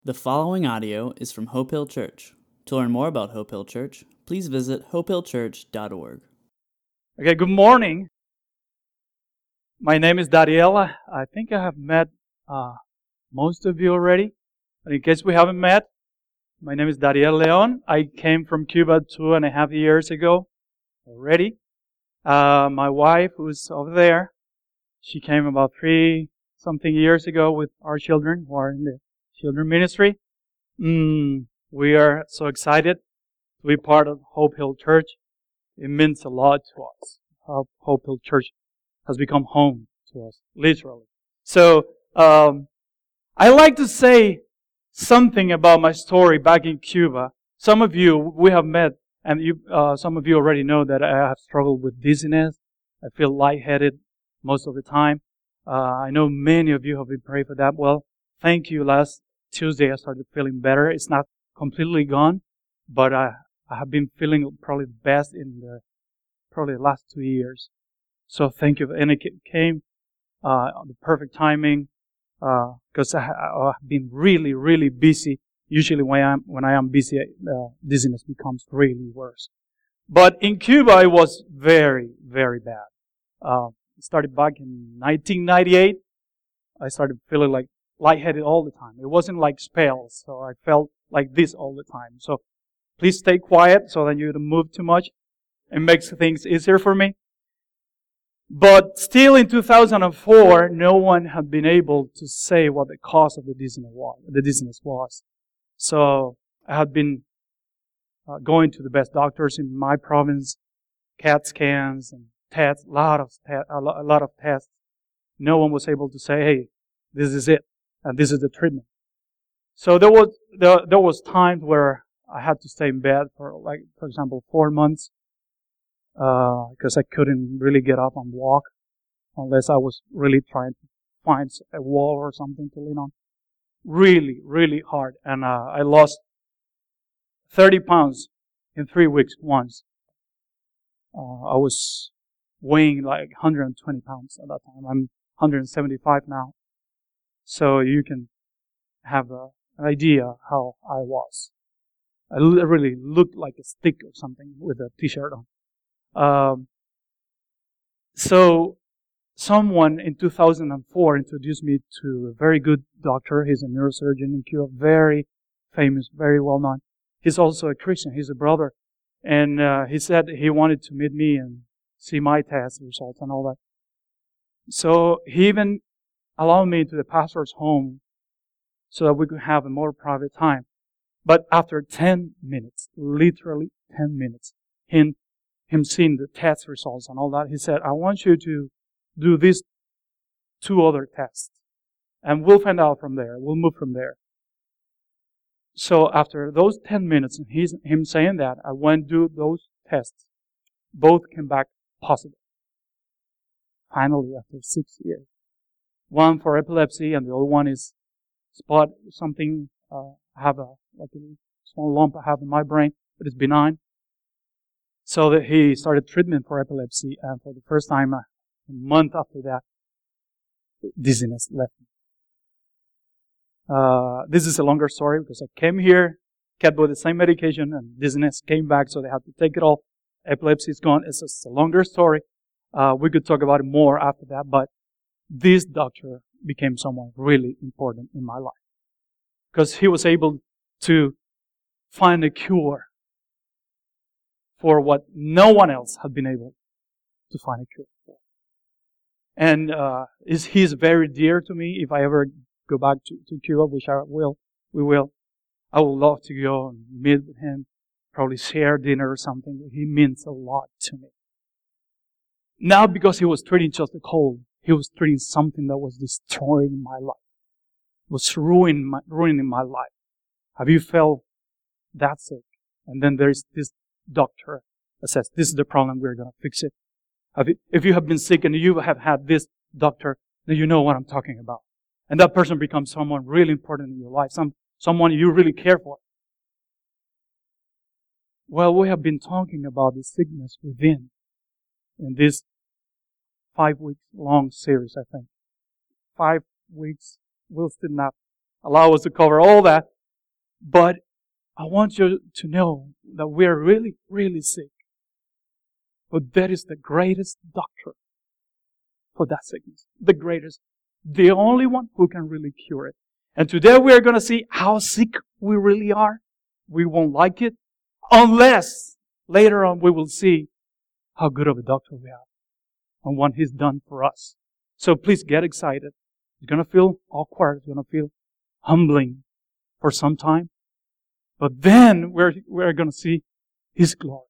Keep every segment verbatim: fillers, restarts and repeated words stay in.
The following audio is from Hope Hill Church. To learn more about Hope Hill Church, please visit hope hill church dot org. Okay, good morning. My name is Dariela. I think I have met uh, most of you already. But in case we haven't met, my name is Dariel Leon. I came from Cuba two and a half years ago already. Uh, my wife, who's over there, she came about three something years ago with our children who are in the children ministry. Mm, we are so excited to be part of Hope Hill Church. It means a lot to us. Hope Hill Church has become home to us, literally. So, um, I like to say something about my story back in Cuba. Some of you, we have met, and you, uh, some of you already know that I have struggled with dizziness. I feel lightheaded most of the time. Uh, I know many of you have been praying for that. Well, thank you. Last Tuesday I started feeling better. It's not completely gone, but I, I have been feeling probably the best in the probably the last two years. So thank you. And it came uh, the perfect timing because uh, I, I've been really, really busy. Usually when I am, when I am busy, uh, dizziness becomes really worse. But in Cuba, it was very, very bad. Uh, it started back in nineteen ninety-eight. I started feeling like lightheaded all the time. It wasn't like spells, so I felt like this all the time. So please stay quiet so that you don't move too much. It makes things easier for me. But still in two thousand four, no one had been able to say what the cause of the dizziness was. The dizziness was. So I had been uh, going to the best doctors in my province, CAT scans and tests, a lot of te- a lot of tests. No one was able to say, "Hey, this is it, and this is the treatment." So there was there, there was times where I had to stay in bed for, like, for example, four months. Because uh, I couldn't really get up and walk unless I was really trying to find a wall or something to lean on. Really, really hard. And uh, I lost thirty pounds in three weeks once. Uh, I was weighing like one hundred twenty pounds at that time. I'm one hundred seventy-five now. So you can have a, an idea how I was. I really looked like a stick or something with a t-shirt on. Um, so someone in two thousand four introduced me to a very good doctor. He's a neurosurgeon in Cuba, very famous, very well known. He's also a Christian. He's a brother. And uh, he said he wanted to meet me and see my test results and all that. So he even allowed me into the pastor's home so that we could have a more private time. But after ten minutes, literally ten minutes, him, him seeing the test results and all that, he said, "I want you to do these two other tests. And we'll find out from there. We'll move from there." So after those ten minutes and he's, him saying that, I went to do those tests. Both came back positive. Finally, after six years. One for epilepsy and the other one is spot something, uh, I have a, like a small lump I have in my brain, but it's benign. So that he started treatment for epilepsy, and for the first time, a month after that, dizziness left me. Uh, this is a longer story because I came here, kept with the same medication, and dizziness came back, so they had to take it all. Epilepsy is gone. It's just a longer story. Uh, we could talk about it more after that, but this doctor became someone really important in my life because he was able to find a cure for what no one else had been able to find a cure for. And uh, is he's very dear to me. If I ever go back to, to Cuba, which I will, we will, I would love to go and meet with him, probably share dinner or something. He means a lot to me. Not because he was treating just a cold. He was treating something that was destroying my life. Was ruining my, ruining my life. Have you felt that sick? And then there's this doctor that says, "This is the problem, we're going to fix it." Have you, if you have been sick and you have had this doctor, then you know what I'm talking about. And that person becomes someone really important in your life, some someone you really care for. Well, we have been talking about the sickness within in this five weeks long series, I think. Five weeks, we'll still not allow us to cover all that. But I want you to know that we are really, really sick. But that is the greatest doctor for that sickness. The greatest. The only one who can really cure it. And today we are going to see how sick we really are. We won't like it. Unless later on we will see how good of a doctor we have. And what He's done for us. So please get excited. It's going to feel awkward. It's going to feel humbling for some time. But then we're, we're going to see His glory.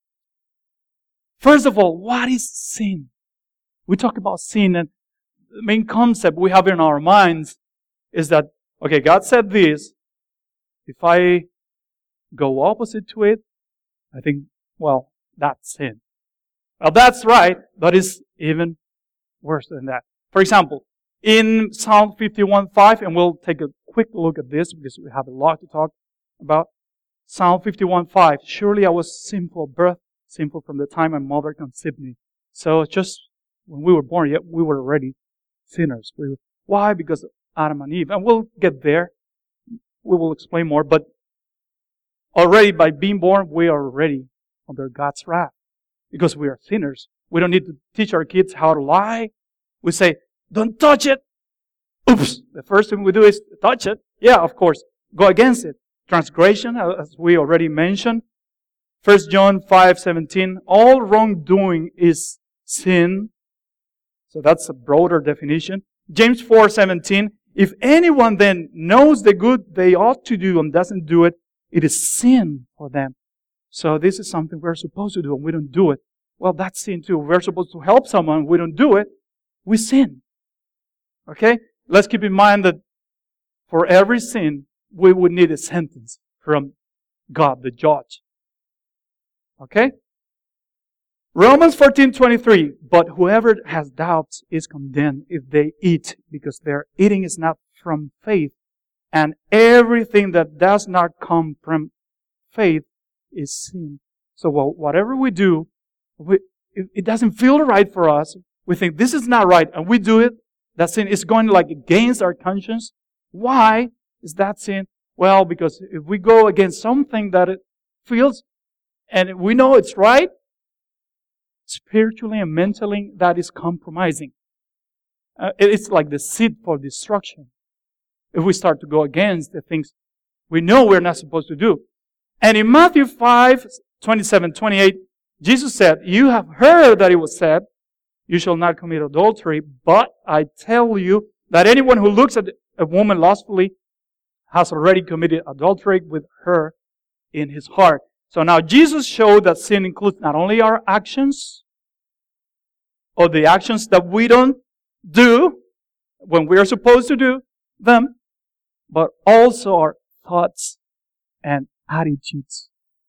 First of all, what is sin? We talk about sin, and the main concept we have in our minds is that, okay, God said this. If I go opposite to it, I think, well, that's sin. Well, that's right, but it's even worse than that. For example, in Psalm fifty-one five, and we'll take a quick look at this because we have a lot to talk about. Psalm fifty-one five, surely I was sinful of birth, sinful from the time my mother conceived me. So just when we were born, yet we were already sinners. We were, why? Because of Adam and Eve. And we'll get there. We will explain more. But already by being born, we are already under God's wrath. Because we are sinners. We don't need to teach our kids how to lie. We say, don't touch it. Oops. The first thing we do is touch it. Yeah, of course. Go against it. Transgression, as we already mentioned. First John five seventeen, all wrongdoing is sin. So that's a broader definition. James four seventeen, if anyone then knows the good they ought to do and doesn't do it, it is sin for them. So this is something we're supposed to do and we don't do it. Well, that's sin too. We're supposed to help someone, we don't do it, we sin. Okay? Let's keep in mind that for every sin, we would need a sentence from God, the judge. Okay? Romans fourteen twenty-three, but whoever has doubts is condemned if they eat, because their eating is not from faith, and everything that does not come from faith is sin. So well, whatever we do, we, it, it doesn't feel right for us. We think this is not right, and we do it. That sin is going like against our conscience. Why is that sin? Well, because if we go against something that it feels, and we know it's right, spiritually and mentally, that is compromising. Uh, it's like the seed for destruction. If we start to go against the things we know we're not supposed to do. And in Matthew five, twenty-seven, twenty-eight, Jesus said, you have heard that it was said, you shall not commit adultery, but I tell you that anyone who looks at a woman lustfully has already committed adultery with her in his heart. So now Jesus showed that sin includes not only our actions, or the actions that we don't do when we are supposed to do them, but also our thoughts and attitudes.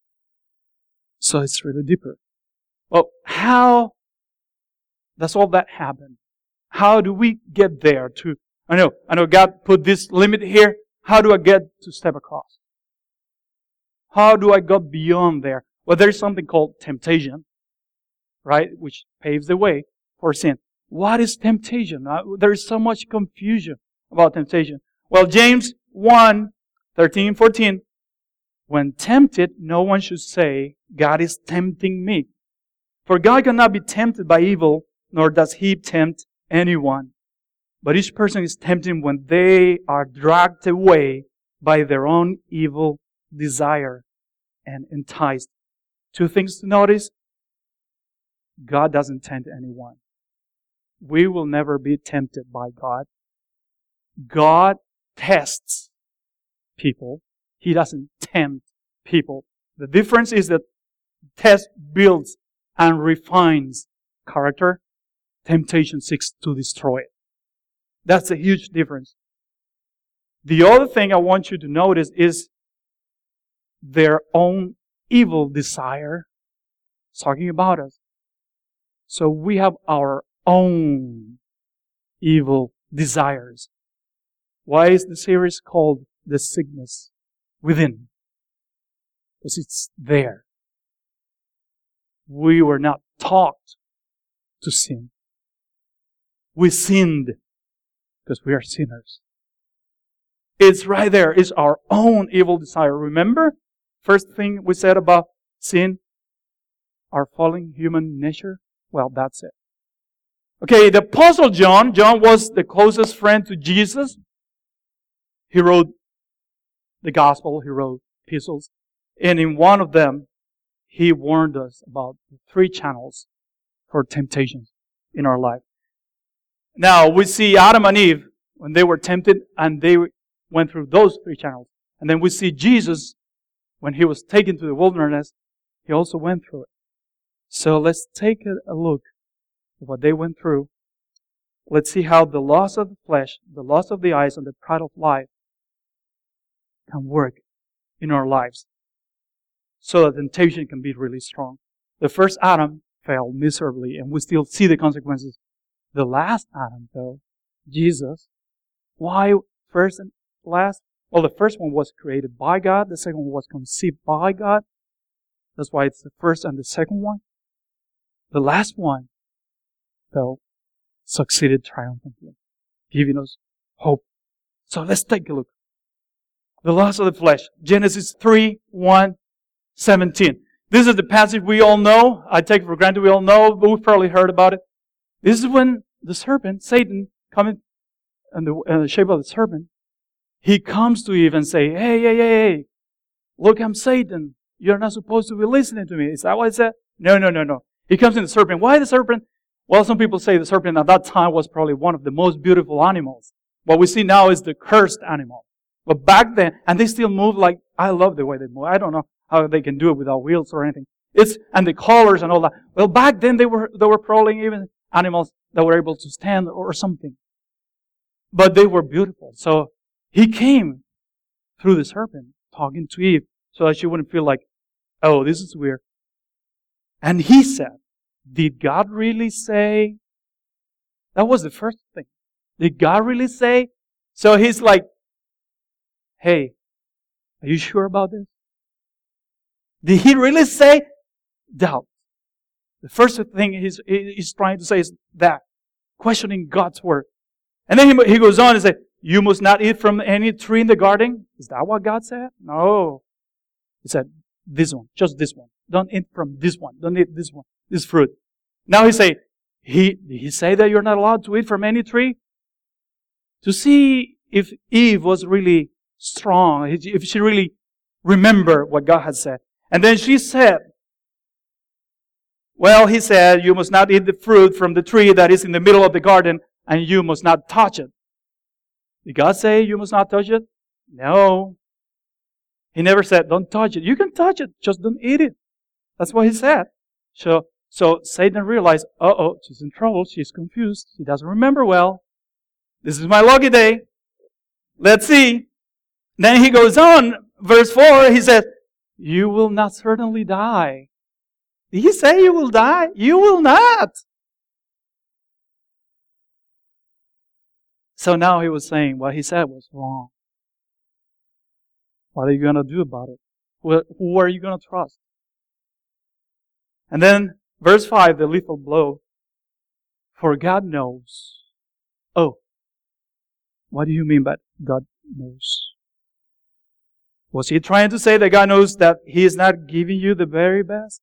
So it's really deeper. Well, how does all that happen? How do we get there to, I know, I know God put this limit here. How do I get to step across? How do I go beyond there? Well, there's something called temptation, right? Which paves the way for sin. What is temptation? Uh, there is so much confusion about temptation. Well, James one, thirteen, fourteen, when tempted, no one should say, God is tempting me. For God cannot be tempted by evil, nor does He tempt anyone. But each person is tempted when they are dragged away by their own evil desire and enticed. Two things to notice. God doesn't tempt anyone. We will never be tempted by God. God tests people. He doesn't tempt people. The difference is that test builds and refines character. Temptation seeks to destroy it. That's a huge difference. The other thing I want you to notice is their own evil desire. It's talking about us. So we have our own evil desires. Why is the series called The Sickness Within? Because it's there. We were not taught to sin. We sinned because we are sinners. It's right there. It's our own evil desire. Remember? First thing we said about sin? Our fallen human nature? Well, that's it. Okay, the Apostle John, John was the closest friend to Jesus. He wrote the Gospel, he wrote epistles. And in one of them, he warned us about the three channels for temptations in our life. Now, we see Adam and Eve when they were tempted and they went through those three channels. And then we see Jesus when He was taken to the wilderness, He also went through it. So let's take a look at what they went through. Let's see how the loss of the flesh, the loss of the eyes, and the pride of life can work in our lives so that temptation can be really strong. The first Adam failed miserably, and we still see the consequences. The last Adam, though, Jesus, why first and last? Well, the first one was created by God. The second one was conceived by God. That's why it's the first and the second one. The last one, though, succeeded triumphantly, giving us hope. So let's take a look. The loss of the flesh. Genesis three, one, seventeen. This is the passage we all know. I take it for granted we all know, but we've probably heard about it. This is when the serpent, Satan, coming in the, in the shape of the serpent, he comes to Eve and say, hey, hey, hey, hey, look, I'm Satan. You're not supposed to be listening to me. Is that what it said? No, no, no, no. He comes in the serpent. Why the serpent? Well, some people say the serpent at that time was probably one of the most beautiful animals. What we see now is the cursed animal. But back then, and they still move like, I love the way they move. I don't know how they can do it without wheels or anything. It's, and the colors and all that. Well, back then they were, they were probably even animals that were able to stand or something. But they were beautiful. So he came through the serpent, talking to Eve, so that she wouldn't feel like, oh, this is weird. And he said, did God really say? That was the first thing. Did God really say? So he's like, hey, are you sure about this? Did He really say? Doubt. The first thing he's, he's trying to say is that. Questioning God's word. And then he, he goes on and says, you must not eat from any tree in the garden. Is that what God said? No. He said, this one. Just this one. Don't eat from this one. Don't eat this one. This fruit. Now he say, he, did He say that you're not allowed to eat from any tree? To see if Eve was really strong, if she really remembered what God had said. And then she said, well, He said, you must not eat the fruit from the tree that is in the middle of the garden, and you must not touch it. Did God say you must not touch it? No. He never said, don't touch it. You can touch it, just don't eat it. That's what He said. So, so Satan realized, uh-oh, she's in trouble, she's confused, she doesn't remember well. This is my lucky day. Let's see. Then he goes on, verse four, he says, you will not certainly die. Did He say you will die? You will not. So now he was saying what he said was wrong. What are you going to do about it? Who, who are you going to trust? And then verse five, the lethal blow. For God knows. Oh, what do you mean by God knows? Was He trying to say that God knows that He is not giving you the very best?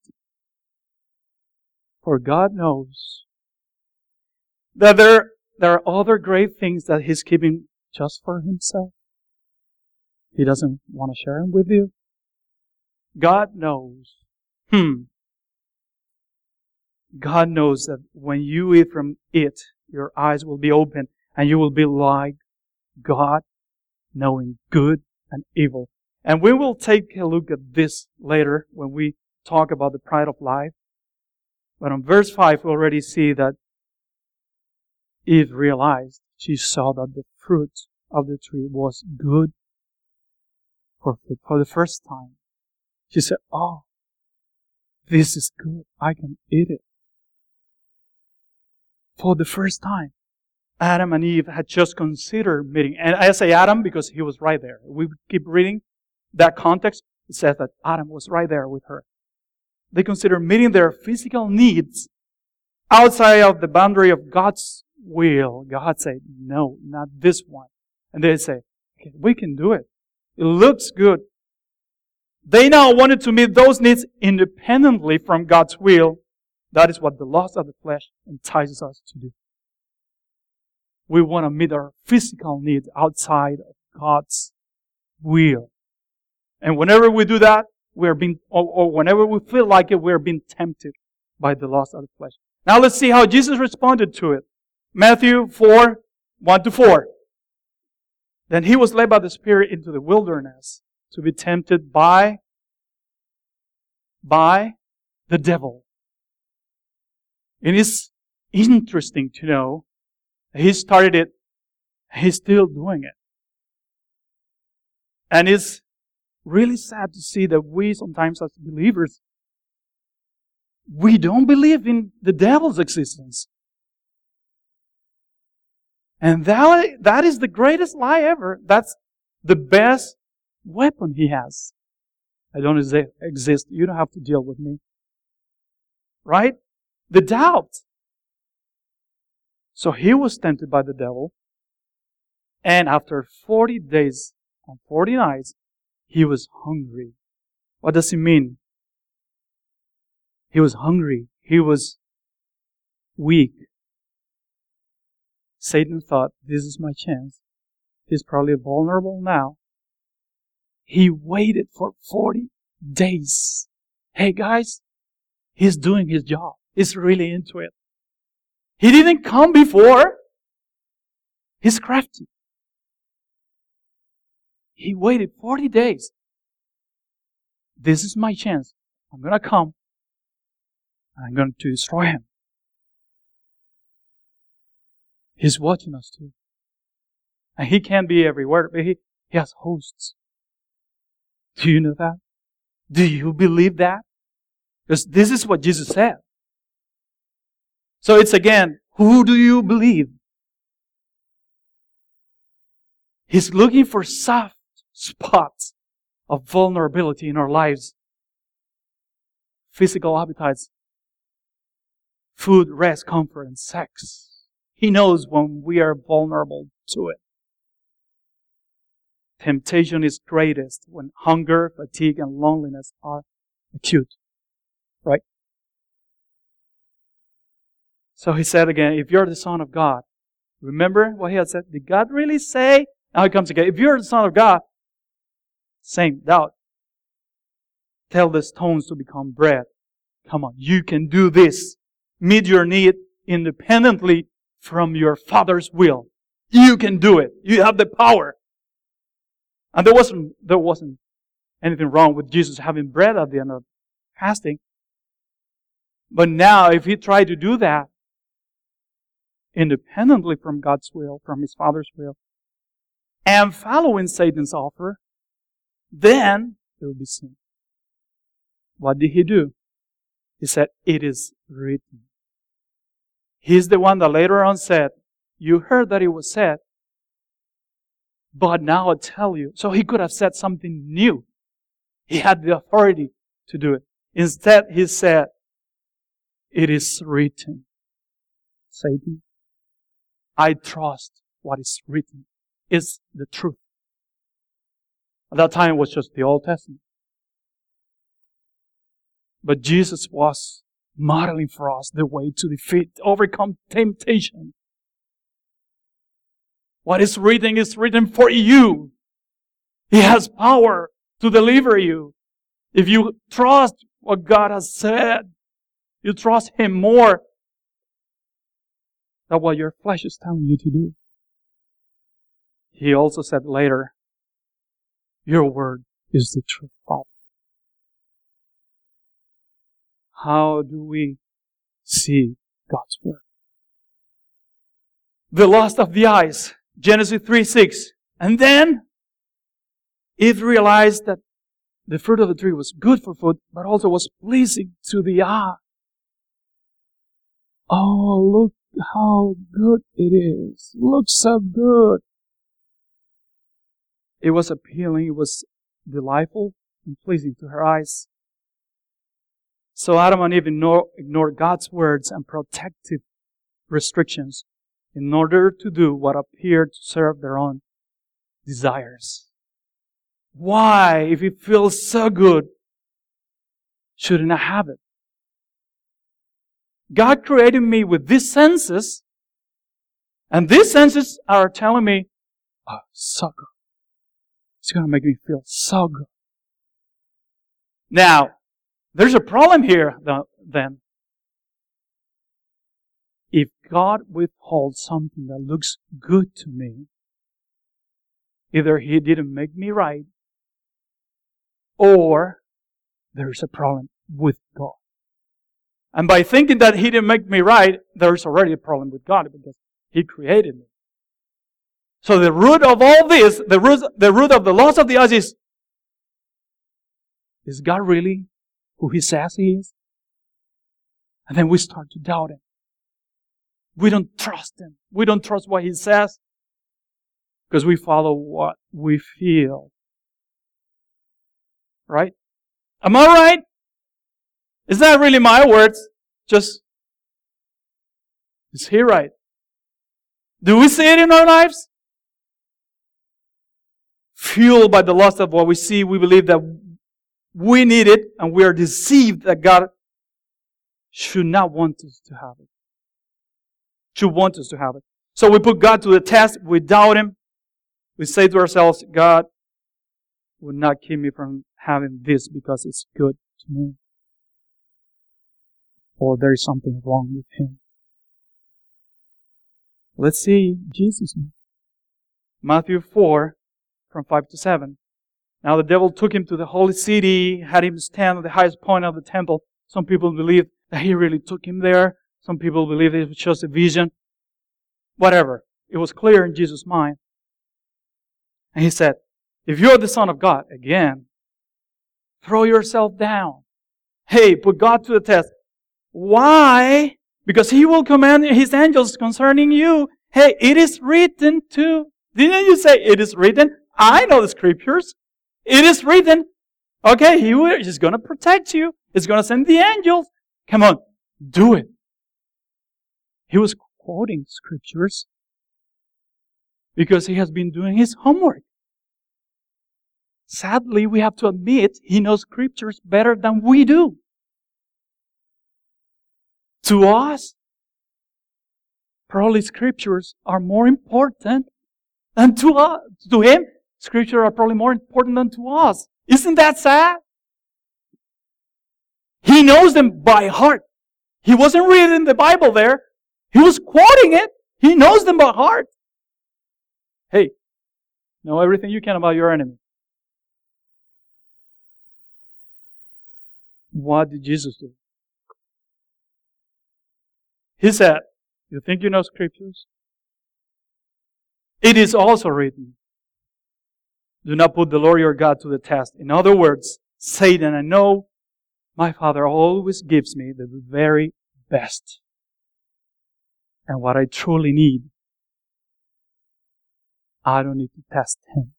For God knows that there, there are other great things that He's keeping just for Himself. He doesn't want to share them with you. God knows. Hmm. God knows that when you eat from it, your eyes will be open and you will be like God, knowing good and evil. And we will take a look at this later when we talk about the pride of life. But on verse five, we already see that Eve realized, she saw that the fruit of the tree was good. For, for the first time, she said, oh, this is good. I can eat it. For the first time, Adam and Eve had just considered meeting. And I say Adam because he was right there. We keep reading that context. It says that Adam was right there with her. They considered meeting their physical needs outside of the boundary of God's will. God said, no, not this one. And they say, okay, we can do it. It looks good. They now wanted to meet those needs independently from God's will. That is what the lust of the flesh entices us to do. We want to meet our physical needs outside of God's will. And whenever we do that, we're being, or, or whenever we feel like it, we're being tempted by the lust of the flesh. Now let's see how Jesus responded to it. Matthew four, one to four. Then he was led by the Spirit into the wilderness to be tempted by, by the devil. It is interesting to know that he started it, he's still doing it. And it's really sad to see that we sometimes as believers, we don't believe in the devil's existence. And that, that is the greatest lie ever. That's the best weapon he has. I don't exist. You don't have to deal with me. Right? The doubt. So he was tempted by the devil. And after forty days and forty nights, he was hungry. What does it mean? He was hungry. He was weak. Satan thought, this is my chance. He's probably vulnerable now. He waited for forty days. Hey guys, he's doing his job. He's really into it. He didn't come before. He's crafty. He waited forty days. This is my chance. I'm going to come. I'm going to destroy him. He's watching us too. And he can't be everywhere, but he, he has hosts. Do you know that? Do you believe that? Because this is what Jesus said. So it's again, who do you believe? He's looking for soft spots of vulnerability in our lives. Physical appetites, food, rest, comfort, and sex. He knows when we are vulnerable to it. Temptation is greatest when hunger, fatigue, and loneliness are acute. Right? So he said again, if you're the Son of God, remember what he had said? Did God really say? Now he comes again. If you're the Son of God, same doubt. Tell the stones to become bread. Come on, you can do this. Meet your need independently from your Father's will. You can do it. You have the power. And there wasn't, there wasn't anything wrong with Jesus having bread at the end of fasting. But now, if he tried to do that independently from God's will, from his Father's will, and following Satan's offer, then it would be sin. What did he do? He said, it is written. He's the one that later on said, you heard that it was said, but now I tell you. So he could have said something new. He had the authority to do it. Instead, he said, it is written. Satan, I trust what is written. It's the truth. At that time, it was just the Old Testament. But Jesus was modeling for us the way to defeat, overcome temptation. What is written is written for you. He has power to deliver you. If you trust what God has said, you trust Him more than what your flesh is telling you to do. He also said later, your word is the truth, Father. How do we see God's word? The lust of the eyes, Genesis three six. And then Eve realized that the fruit of the tree was good for food, but also was pleasing to the eye. Oh, look how good it is. Looks so good. It was appealing, it was delightful and pleasing to her eyes. So Adam and Eve ignored God's words and protective restrictions in order to do what appeared to serve their own desires. Why, if it feels so good, shouldn't I have it? God created me with these senses, and these senses are telling me, oh, so good. It's going to make me feel so good. Now, there's a problem here, then. If God withholds something that looks good to me, either He didn't make me right, or there's a problem with God. And by thinking that He didn't make me right, there's already a problem with God because He created me. So the root of all this, the root, the root of the loss of the eyes is, is God really who He says He is? And then we start to doubt Him. We don't trust Him. We don't trust what He says because we follow what we feel. Right? Am I right? It's not really my words. Just, is He right? Do we see it in our lives? Fueled by the lust of what we see, we believe that we need it and we are deceived that God should not want us to have it. Should want us to have it. So we put God to the test. We doubt Him. We say to ourselves, God would not keep me from having this because it's good to me. Or there is something wrong with Him. Let's see Jesus now. Matthew four, from five to seven. Now the devil took Him to the holy city, had Him stand at the highest point of the temple. Some people believe that He really took Him there. Some people believe it was just a vision. Whatever. It was clear in Jesus' mind. And He said, if you're the Son of God, again, throw yourself down. Hey, put God to the test. Why? Because He will command His angels concerning you. Hey, it is written too. Didn't you say it is written? I know the Scriptures. It is written. Okay, He will, He's going to protect you. He's going to send the angels. Come on, do it. He was quoting Scriptures because he has been doing his homework. Sadly, we have to admit he knows Scriptures better than we do. To us, probably Scriptures are more important than to us. To him, Scriptures are probably more important than to us. Isn't that sad? He knows them by heart. He wasn't reading the Bible there. He was quoting it. He knows them by heart. Hey, know everything you can about your enemy. What did Jesus do? He said, you think you know Scriptures? It is also written, do not put the Lord your God to the test. In other words, Satan, I know my Father always gives me the very best. And what I truly need, I don't need to test Him.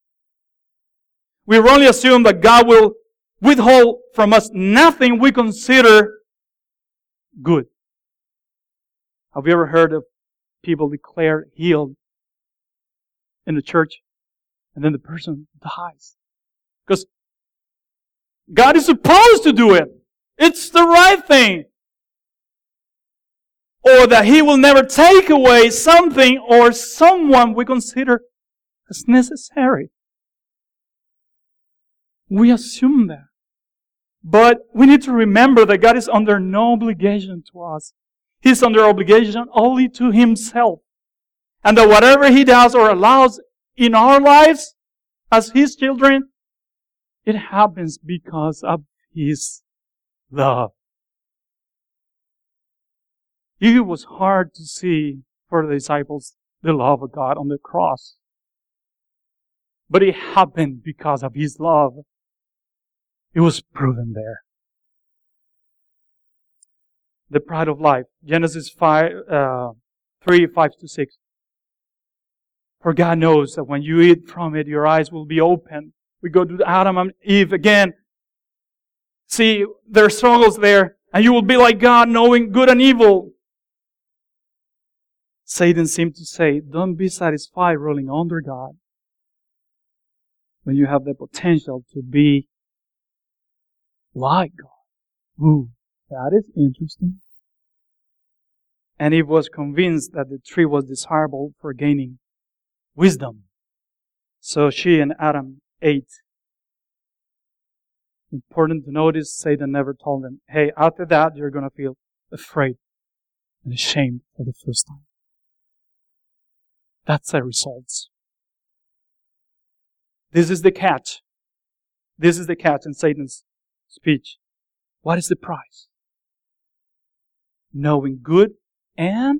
We wrongly assume that God will withhold from us nothing we consider good. Have you ever heard of people declared healed in the church and then the person dies? Because God is supposed to do it. It's the right thing. Or that He will never take away something or someone we consider as necessary. We assume that. But we need to remember that God is under no obligation to us. He's under obligation only to Himself. And that whatever He does or allows in our lives as His children, it happens because of His love. It was hard to see for the disciples the love of God on the cross. But it happened because of His love. It was proven there. The pride of life. Genesis five, uh, three, five to six. For God knows that when you eat from it, your eyes will be open. We go to Adam and Eve again. See, there are struggles there. And you will be like God, knowing good and evil. Satan seemed to say, don't be satisfied rolling under God. when you have the potential to be like God. Ooh, that is interesting. And Eve was convinced that the tree was desirable for gaining wisdom. So she and Adam ate. Important to notice, Satan never told them, hey, after that you're going to feel afraid and ashamed for the first time. That's the results. This is the catch. This is the catch in Satan's speech. What is the price? Knowing good and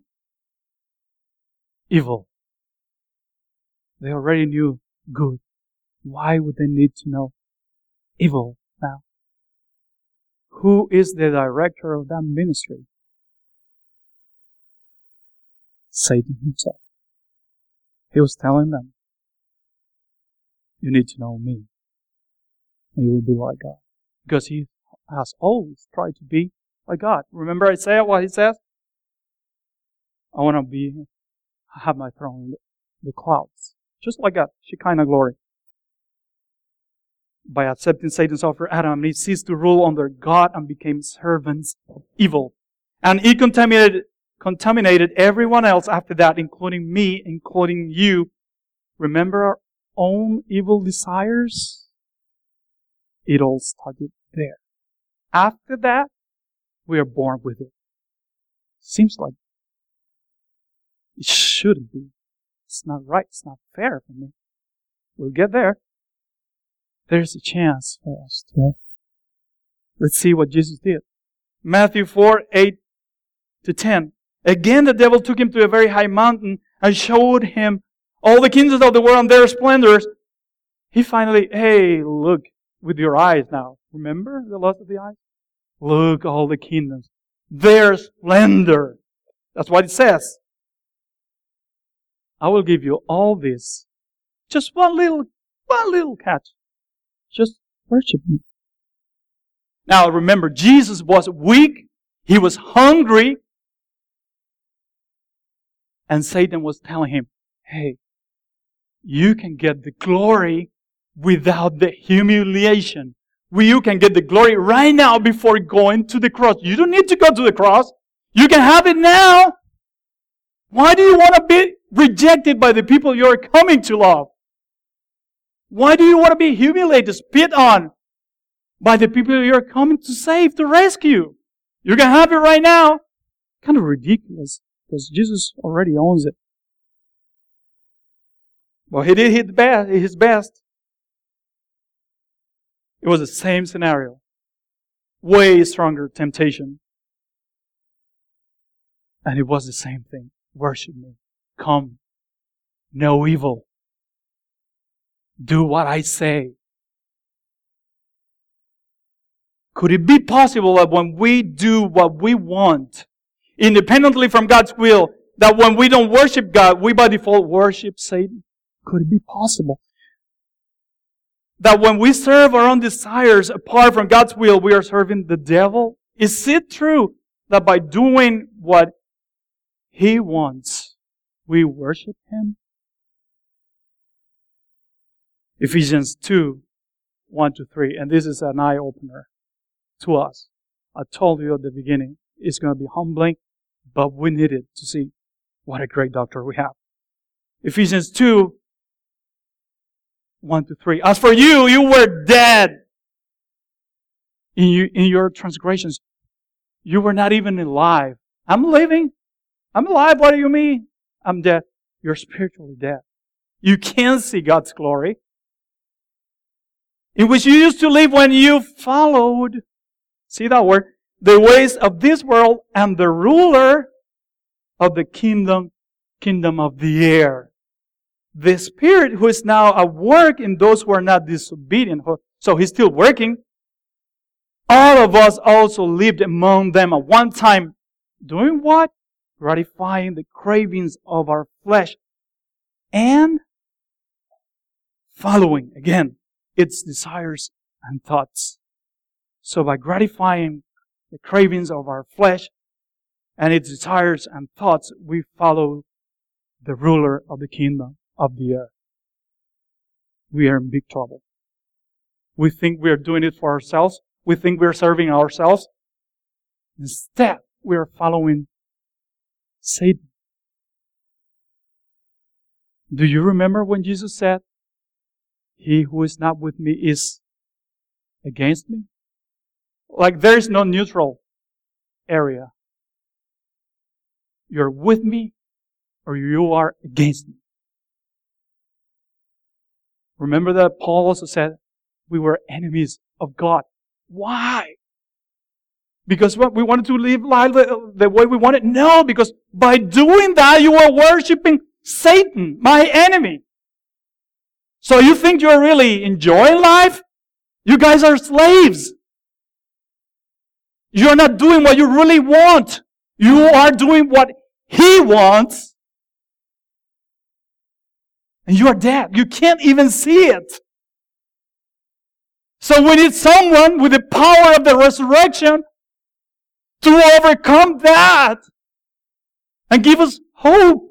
evil. They already knew good. Why would they need to know evil now? Who is the director of that ministry? Satan himself. He was telling them, you need to know me, and you will be like God. Because he has always tried to be like God. Remember Isaiah, what he says? I want to be, have my throne in the clouds. Just like God, Shekinah glory. By accepting Satan's offer, Adam and Eve ceased to rule under God and became servants of evil. And he contaminated, contaminated everyone else after that, including me, including you. Remember our own evil desires? It all started there. After that, we are born with it. Seems like it shouldn't be. It's not right. It's not fair for me. We'll get there. There's a chance for us to. Let's see what Jesus did. Matthew four, eight to ten. Again, the devil took him to a very high mountain and showed him all the kingdoms of the world and their splendors. He finally, hey, look with your eyes now. Remember the lust of the eyes? Look, all the kingdoms. Their splendor. That's what it says. I will give you all this. Just one little, one little catch. Just worship me. Now remember, Jesus was weak. He was hungry. And Satan was telling him, hey, you can get the glory without the humiliation. You can get the glory right now before going to the cross. You don't need to go to the cross. You can have it now. Why do you want to be rejected by the people you're coming to love? Why do you want to be humiliated, spit on by the people you're coming to save, to rescue? You can have it right now. Kind of ridiculous, because Jesus already owns it. Well, he did his best. His best. It was the same scenario. Way stronger temptation. And it was the same thing. Worship me. Come. No evil. Do what I say. Could it be possible that when we do what we want, independently from God's will, that when we don't worship God, we by default worship Satan? Could it be possible? That when we serve our own desires apart from God's will, we are serving the devil? Is it true that by doing what He wants, we worship Him? Ephesians two, one to three. And this is an eye-opener to us. I told you at the beginning, it's going to be humbling, but we need it to see what a great doctor we have. Ephesians two, one to three. As for you, you were dead in, you, in your transgressions. You were not even alive. I'm living. I'm alive. What do you mean? I'm dead. You're spiritually dead. You can't see God's glory. In which you used to live when you followed, see that word, the ways of this world and the ruler of the kingdom, kingdom of the air. The Spirit who is now at work in those who are not disobedient. So He's still working. All of us also lived among them at one time. Doing what? Gratifying the cravings of our flesh. And following, again, its desires and thoughts. So by gratifying the cravings of our flesh and its desires and thoughts, we follow the ruler of the kingdom of the earth. we are in big trouble. We think we are doing it for ourselves. We think we are serving ourselves. Instead, we are following Satan. Do you remember when Jesus said, "He who is not with me is against me"? Like there is no neutral area. You're with me or you are against me. Remember that Paul also said we were enemies of God. Why? Because what we wanted to live life the, the way we wanted? No, because by doing that you are worshiping Satan, my enemy. So you think you're really enjoying life? You guys are slaves. You're not doing what you really want. You are doing what he wants. And you are dead. You can't even see it. So we need someone with the power of the resurrection to overcome that and give us hope.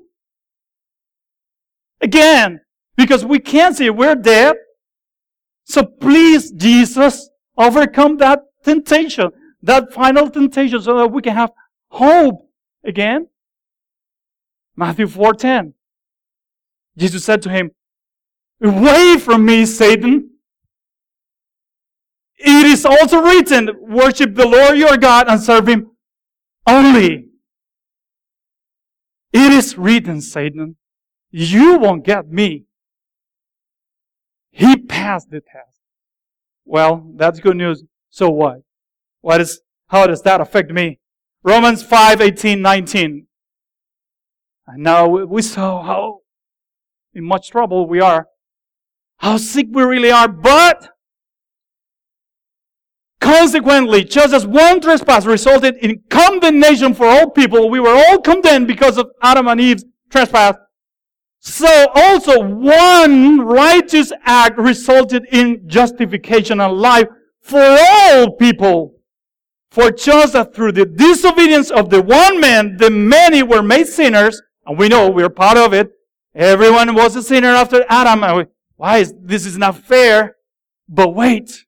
Again, because we can't see it. We're dead. So please, Jesus, overcome that temptation, that final temptation, so that we can have hope again. Matthew four ten. Jesus said to him, "Away from me, Satan. It is also written, worship the Lord your God and serve Him only." It is written, Satan. You won't get me. He passed the test. Well, that's good news. So what? What is, how does that affect me? Romans five eighteen nineteen. And now we saw how in much trouble we are. How sick we really are. But consequently, just as one trespass resulted in condemnation for all people, we were all condemned because of Adam and Eve's trespass. So also one righteous act resulted in justification and life for all people. For just as through the disobedience of the one man, the many were made sinners, and we know we're part of it. Everyone was a sinner after Adam. And we, why is this is not fair? But wait.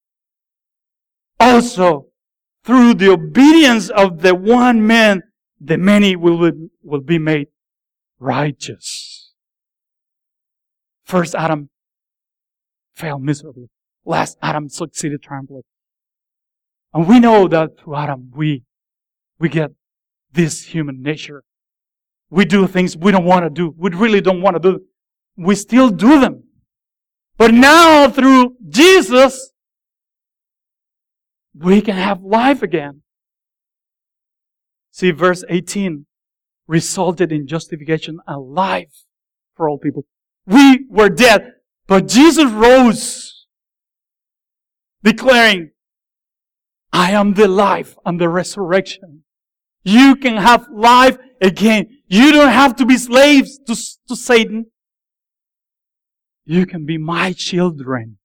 Also, through the obedience of the one man, the many will, will be made righteous. First Adam failed miserably. Last Adam succeeded triumphantly. And we know that through Adam we, we get this human nature. We do things we don't want to do. We really don't want to do. We still do them. But now through Jesus, we can have life again. See, verse eighteen resulted in justification and life for all people. We were dead, but Jesus rose, declaring, "I am the life and the resurrection." You can have life again. You don't have to be slaves to, to Satan. You can be my children.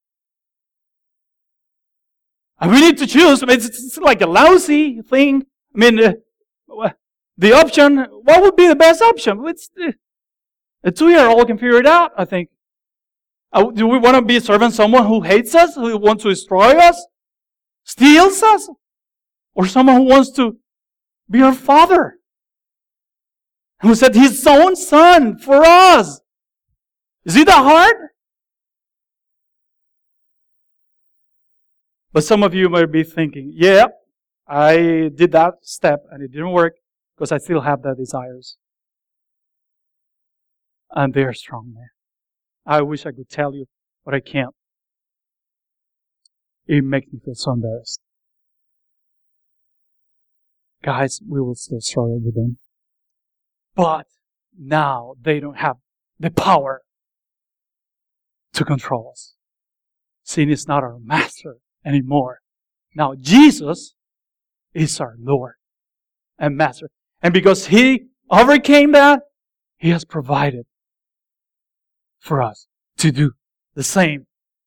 And we need to choose. I mean, it's, it's like a lousy thing. I mean, uh, the option, what would be the best option? It's, uh, a two-year-old can figure it out, I think. Uh, do we want to be serving someone who hates us, who wants to destroy us, steals us? Or someone who wants to be our Father, who said His own Son for us? Is it that hard? But some of you might be thinking, yeah, I did that step and it didn't work because I still have the desires. And they're strong, man. I wish I could tell you, but I can't. It makes me feel so embarrassed. Guys, we will still struggle with them. But now they don't have the power to control us. Sin is not our master anymore. Now Jesus is our Lord and Master. And because He overcame that, He has provided for us to do the same.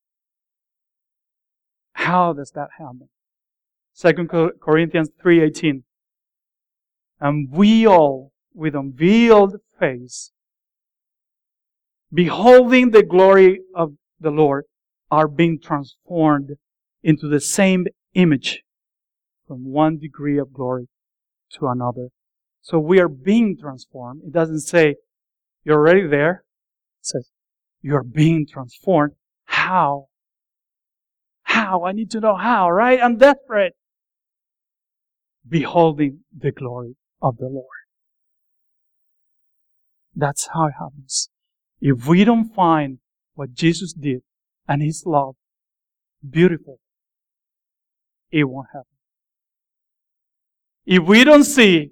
How does that happen? Second Corinthians three eighteen. And we all, with unveiled face, beholding the glory of the Lord are being transformed into the same image from one degree of glory to another. So we are being transformed. It doesn't say you're already there. It says you're being transformed. How? How? I need to know how, right? I'm desperate. Beholding the glory of the Lord. That's how it happens. If we don't find what Jesus did and His love beautiful, it won't happen. If we don't see,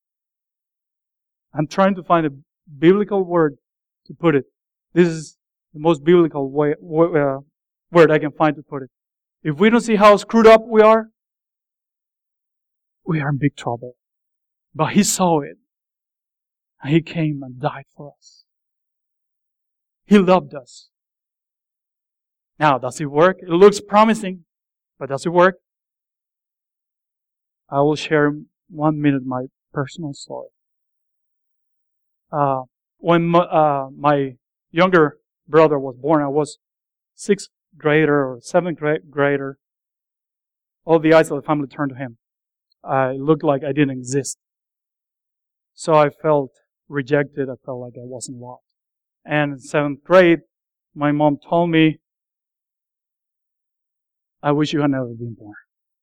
I'm trying to find a biblical word to put it. This is the most biblical way, uh, word I can find to put it. If we don't see how screwed up we are, we are in big trouble. But He saw it. And He came and died for us. He loved us. Now, does it work? It looks promising, but does it work? I will share one minute my personal story. Uh, when my, uh, my younger brother was born, I was sixth grader or seventh grader. All the eyes of the family turned to him. I looked like I didn't exist. So I felt rejected. I felt like I wasn't loved. And in seventh grade, my mom told me, I wish you had never been born.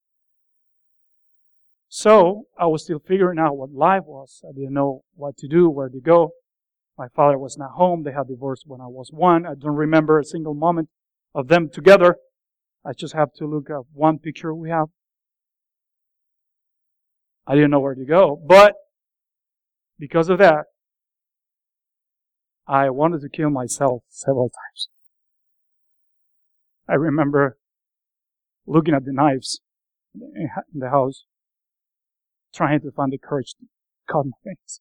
So I was still figuring out what life was. I didn't know what to do, where to go. My father was not home. They had divorced when I was one. I don't remember a single moment of them together. I just have to look at one picture we have. I didn't know where to go. But because of that, I wanted to kill myself several times. I remember looking at the knives in the house, trying to find the courage to cut my face.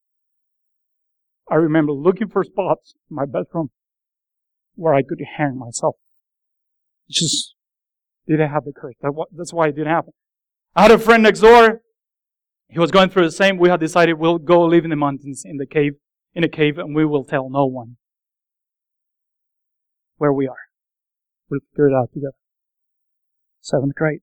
I remember looking for spots in my bedroom where I could hang myself. Just didn't have the courage. That's why it didn't happen. I had a friend next door. He was going through the same. We had decided we'll go live in the mountains, in the cave, in a cave, and we will tell no one where we are. We'll figure it out together. Seventh grade.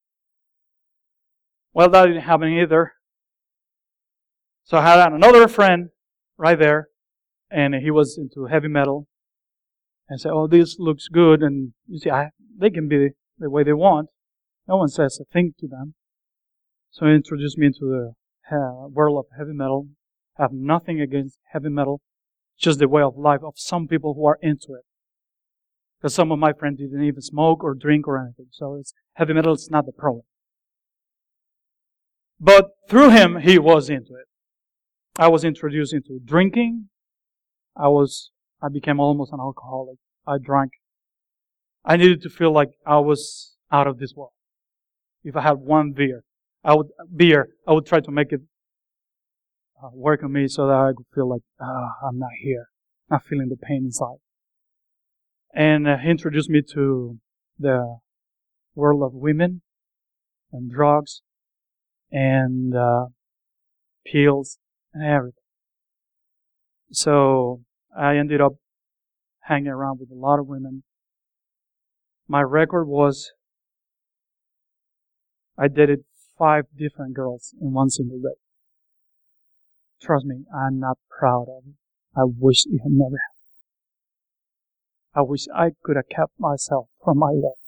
Well, that didn't happen either. So I had another friend right there, and he was into heavy metal. And said, oh, this looks good, and you see, I, they can be the way they want. No one says a thing to them. So he introduced me into the uh, world of heavy metal. I have nothing against heavy metal, just the way of life of some people who are into it. Because some of my friends didn't even smoke or drink or anything. So it's, heavy metal is not the problem. But through him, he was into it. I was introduced into drinking. I was, I became almost an alcoholic. I drank. I needed to feel like I was out of this world. If I had one beer, I would, beer, I would try to make it uh, work on me so that I could feel like, ah, uh, I'm not here. Not feeling the pain inside. And uh, he introduced me to the world of women and drugs and uh, pills and everything. So I ended up hanging around with a lot of women. My record was I dated five different girls in one single day. Trust me, I'm not proud of it. I wish it had never happened. I wish I could have kept myself from my life.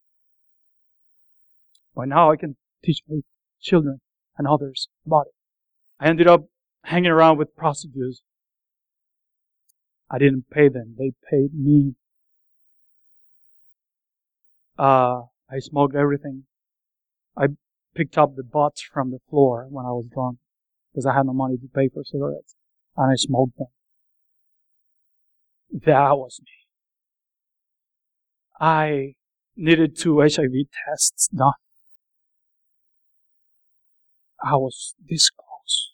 But now I can teach my children and others about it. I ended up hanging around with prostitutes. I didn't pay them. They paid me. Uh, I smoked everything. I picked up the butts from the floor when I was drunk because I had no money to pay for cigarettes. And I smoked them. That was me. I needed two H I V tests done. I was this close.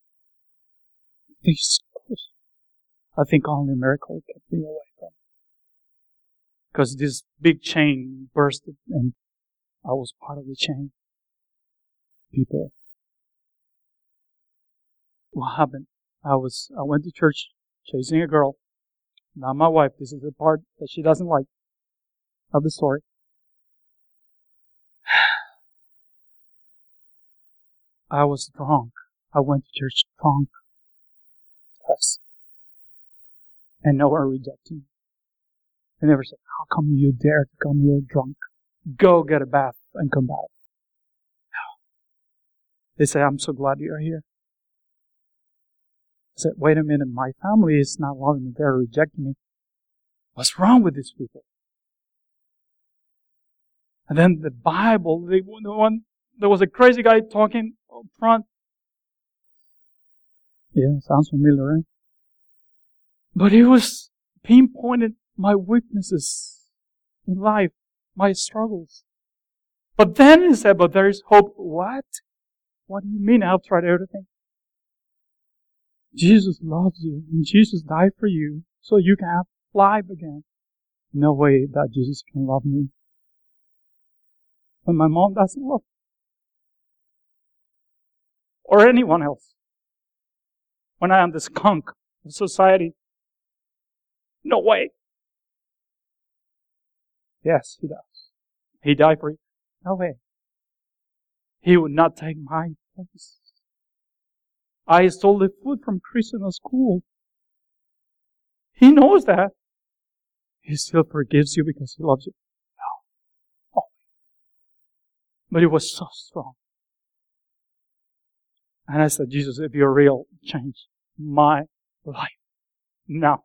This close. I think only a miracle kept me away from it. Because this big chain bursted and I was part of the chain. People. What happened? I was, I went to church chasing a girl. Not my wife. This is the part that she doesn't like of the story. I was drunk. I went to church drunk. Yes. And no one rejected me. They never said, how come you dare to come here drunk? Go get a bath and come back. No. They say, I'm so glad you're here. I said, wait a minute, my family is not loving me. They're rejecting me. What's wrong with these people? And then the Bible, the one, there was a crazy guy talking up front. Yeah, sounds familiar, right? But he was pinpointed my weaknesses in life, my struggles. But then he said, but there is hope. What? What do you mean I've tried everything? Jesus loves you, and Jesus died for you, so you can have life again. No way that Jesus can love me when my mom doesn't love me. Or anyone else. When I am the skunk of society. No way. Yes, He does. He died for you. No way. He would not take my place. I stole the food from Chris in school. He knows that. He still forgives you because He loves you. No. Oh. But He was so strong. And I said, Jesus, if you're real, change my life now.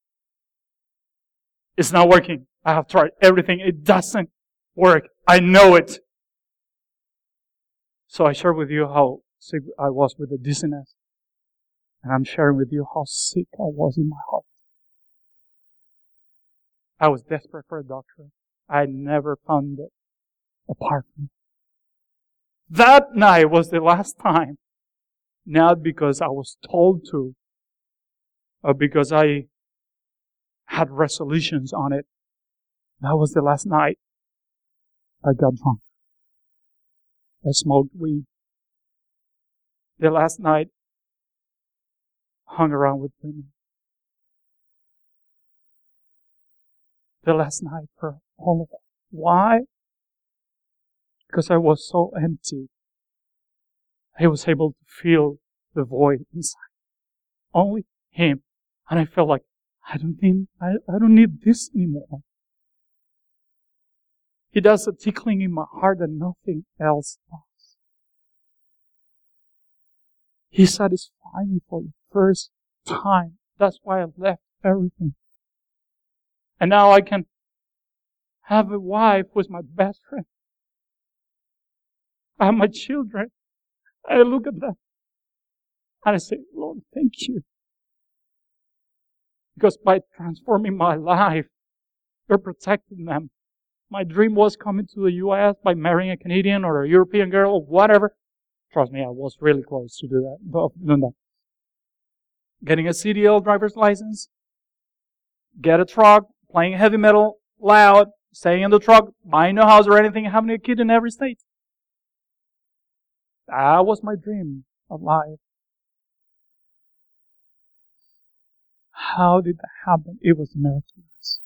It's not working. I have tried everything. It doesn't work. I know it. So I shared with you how sick I was with the dizziness. And I'm sharing with you how sick I was in my heart. I was desperate for a doctor. I never found it apart from me. That night was the last time. Not because I was told to, or because I had resolutions on it. That was the last night I got drunk. I smoked weed. The last night I hung around with women. The last night for all of it. Why? Because I was so empty. I was able to feel the void inside. Only Him. And I felt like, I don't need, I, I don't need this anymore. He does a tickling in my heart that nothing else does. He satisfied me for the first time. That's why I left everything. And now I can have a wife who's my best friend. I have my children. I look at them and I say, Lord, thank you. Because by transforming my life, You're protecting them. My dream was coming to the U S by marrying a Canadian or a European girl or whatever. Trust me, I was really close to do that. Doing that. Getting a C D L driver's license. Get a truck, playing heavy metal loud, staying in the truck, buying a house or anything, having a kid in every state. That was my dream of life. How did that happen? It was miraculous.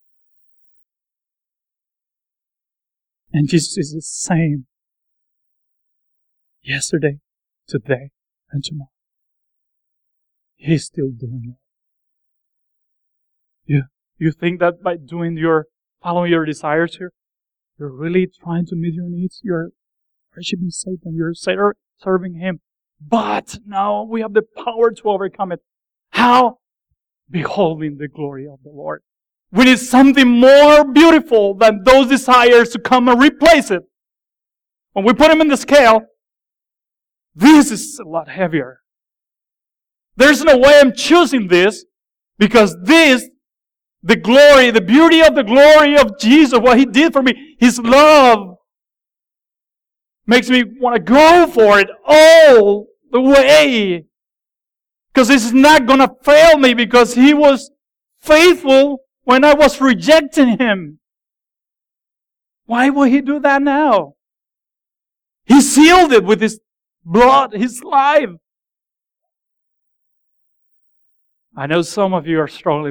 And Jesus is the same yesterday, today, and tomorrow. He's still doing it. You, you think that by doing your, following your desires here, you're really trying to meet your needs? You're worshiping Satan. You're serving him. But now we have the power to overcome it. How? Beholding the glory of the Lord. We need something more beautiful than those desires to come and replace it. When we put them in the scale, this is a lot heavier. There's no way I'm choosing this, because this, the glory, the beauty of the glory of Jesus, what He did for me, His love, makes me want to go for it all the way. Because this is not going to fail me, because He was faithful when I was rejecting Him. Why will He do that now? He sealed it with His blood, His life. I know some of you are struggling with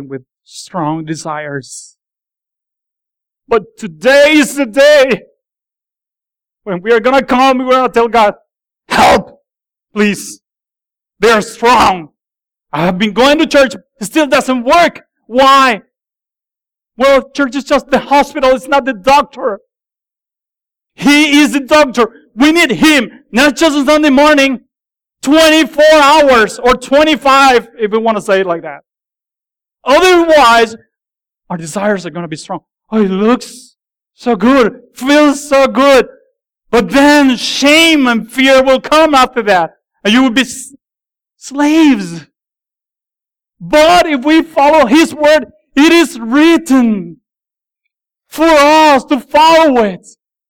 strong desires. But today is the day when we are going to come, we're going to tell God, help, please. They are strong. I have been going to church. It still doesn't work. Why? Well, church is just the hospital. It's not the doctor. He is the doctor. We need Him. Not just on Sunday morning. twenty-four hours or twenty-five, if we want to say it like that. Otherwise, our desires are going to be strong. Oh, it looks so good. Feels so good. But then shame and fear will come after that. And you will be s- slaves. But if we follow His word, it is written for us to follow it.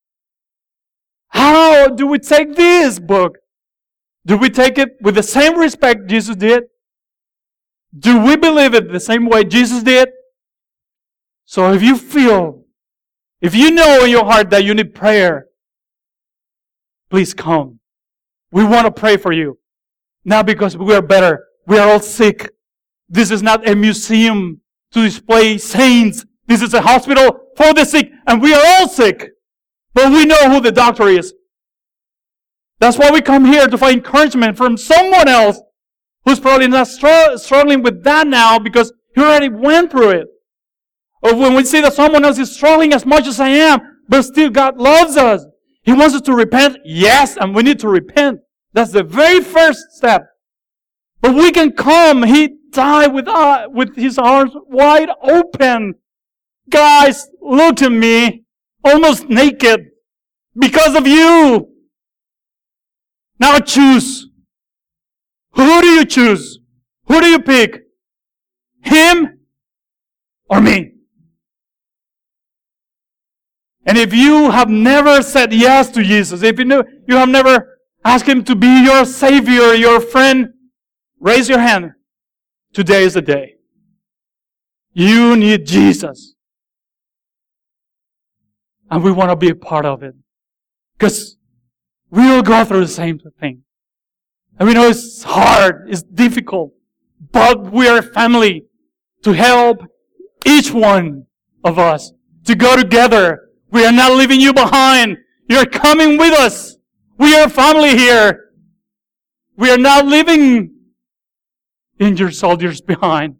How do we take this book? Do we take it with the same respect Jesus did? Do we believe it the same way Jesus did? So if you feel, if you know in your heart that you need prayer, please come. We want to pray for you. Not because we are better. We are all sick. This is not a museum to display saints. This is a hospital for the sick. And we are all sick. But we know who the doctor is. That's why we come here, to find encouragement from someone else who's probably not str- struggling with that now because he already went through it. Or when we see that someone else is struggling as much as I am, but still God loves us. He wants us to repent. Yes, and we need to repent. That's the very first step. But we can come. He died with, uh, with His arms wide open. Guys, look at me. Almost naked. Because of you. Now choose. Who do you choose? Who do you pick? Him or me? And if you have never said yes to Jesus, if you know, you have never asked Him to be your Savior, your friend, raise your hand. Today is the day. You need Jesus. And we want to be a part of it. Because we will go through the same thing. And we know it's hard, it's difficult. But we are a family to help each one of us to go together. We are not leaving you behind. You're coming with us. We are a family here. We are not leaving injured soldiers behind.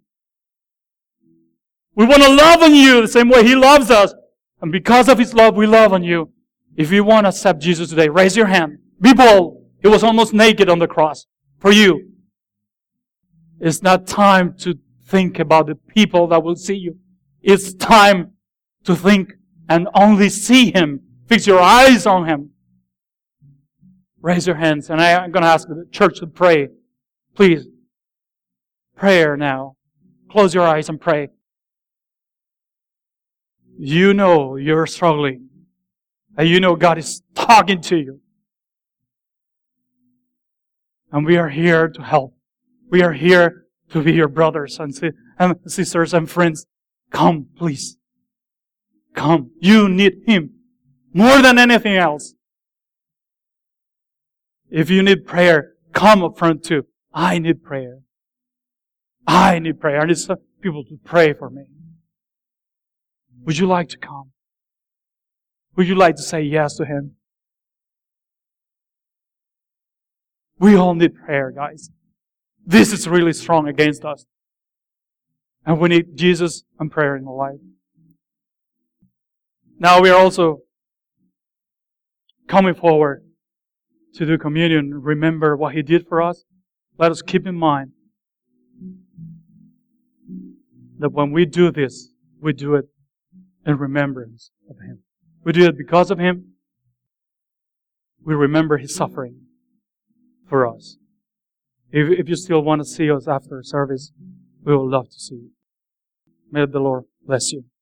We want to love on you the same way He loves us. And because of His love, we love on you. If you want to accept Jesus today, raise your hand. Be bold. He was almost naked on the cross for you. It's not time to think about the people that will see you. It's time to think and only see Him. Fix your eyes on Him. Raise your hands. And I, I'm going to ask the church to pray. Please. Prayer now. Close your eyes and pray. You know you're struggling. And you know God is talking to you. And we are here to help. We are here to be your brothers and sisters and friends. Come, please. Come. You need Him more than anything else. If you need prayer, come up front too. I need prayer. I need prayer. I need some people to pray for me. Would you like to come? Would you like to say yes to Him? We all need prayer, guys. This is really strong against us. And we need Jesus and prayer in our life. Now we are also coming forward to do communion. Remember what He did for us. Let us keep in mind that when we do this, we do it in remembrance of Him. We do it because of Him. We remember His suffering for us. If, if you still want to see us after service, we would love to see you. May the Lord bless you.